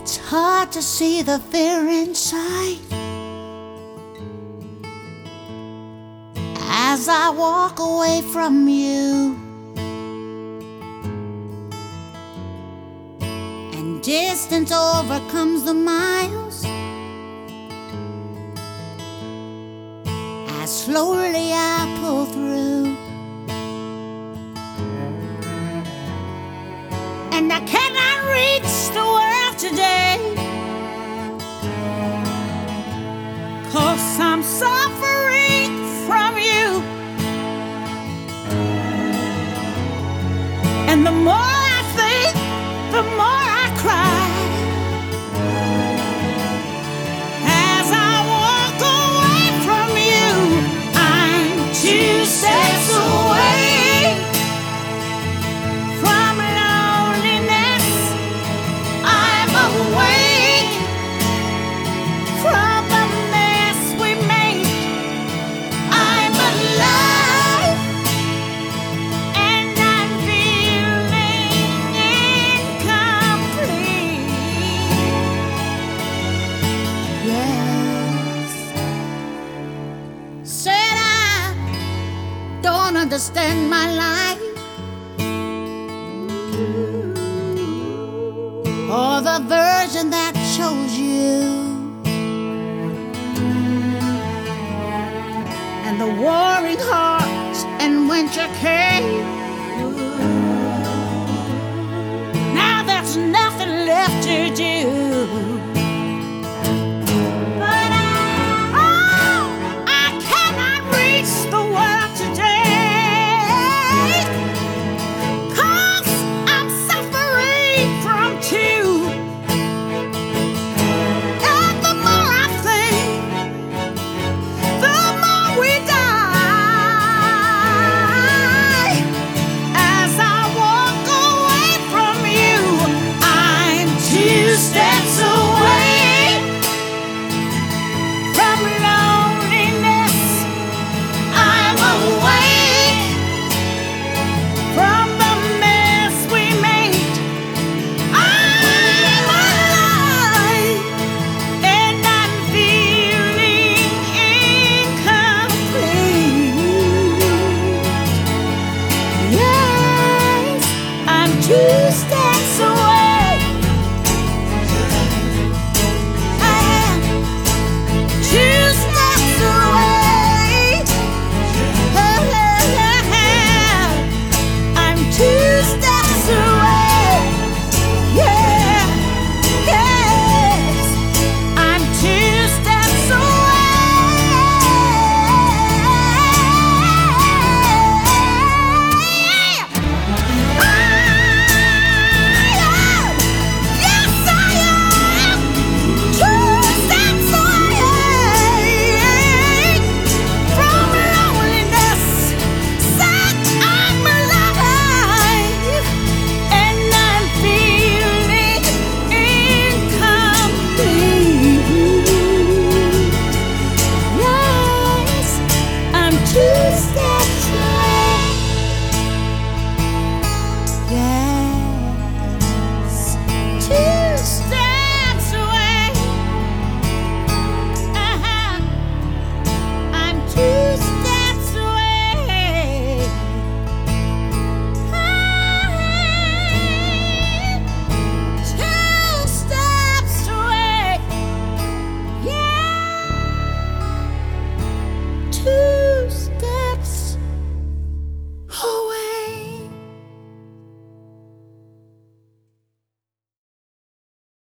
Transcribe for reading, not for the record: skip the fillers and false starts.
It's hard to see the fear inside as I walk away from you, and distance overcomes the miles as slowly I pull through. And I cannot reach the world today, 'cause I'm suffering from you. And the more I think, the more I cry as I walk away from you. I'm 2 steps away from loneliness. I'm awake from the mess we made. I'm alive, and I'm feeling incomplete. Yes, said I don't understand my life or the version that chose you, and the warring hearts and winter came. Now there's nothing left to do